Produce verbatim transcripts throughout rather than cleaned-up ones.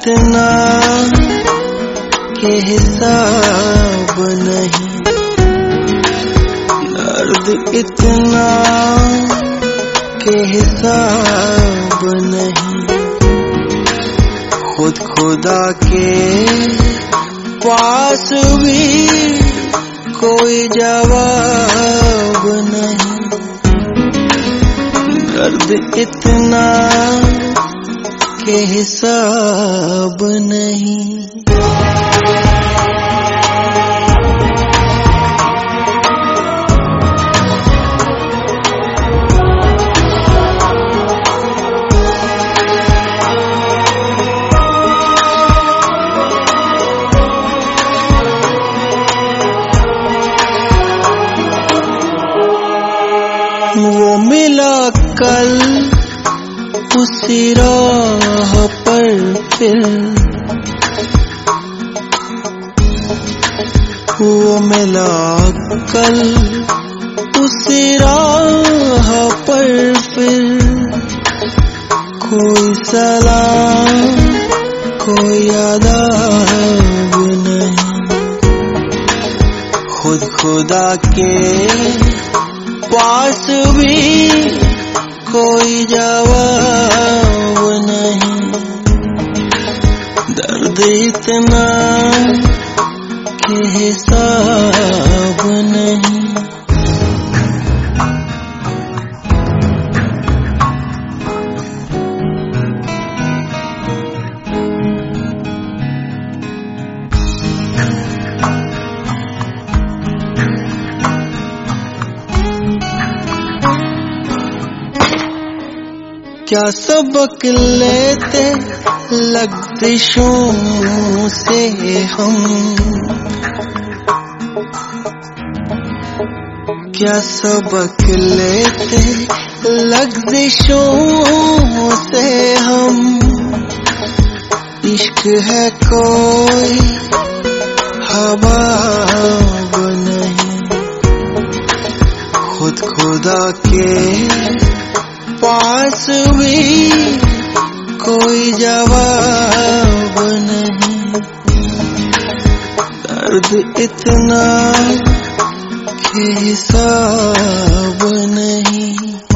इतना के हिसाब नहीं, दर्द इतना के हिसाब नहीं। खुद खुदा के पास भी कोई जवाब नहीं, दर्द इतना के हिसाब नहीं। वो मिला कल उसी राह पर फिर, वो मिला कल उसी राह पर फिर। कोई सलाम कोई आदाब नहीं, खुद खुदा के पास भी कोई जवाब नहीं, दर्द इतना के हिसाब नहीं। क्या सबक लेते लग्ज़िशों से हम, क्या सबक लेते लग्ज़िशों से हम। इश्क है कोई हवाब नहीं, खुद खुदा के पास भी कोई जवाब नहीं, दर्द इतना के हिसाब नहीं।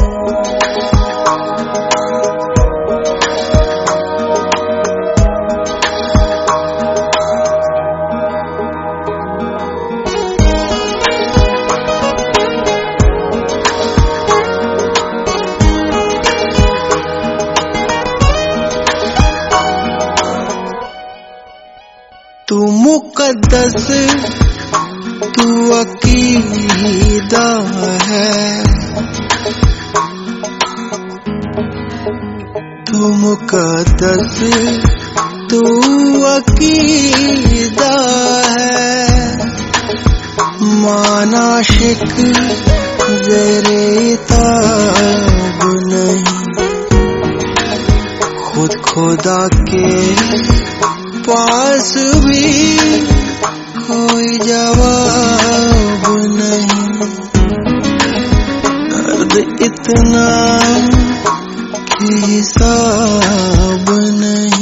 तू मुक़द्दस तू अकीदा है, तू मुक़द्दस तू अकीदा है। माना शिक ज़ेरे ताब नहीं, खुद खुदा के पास भी कोई जवाब नहीं, दर्द इतना के हिसाब नहीं।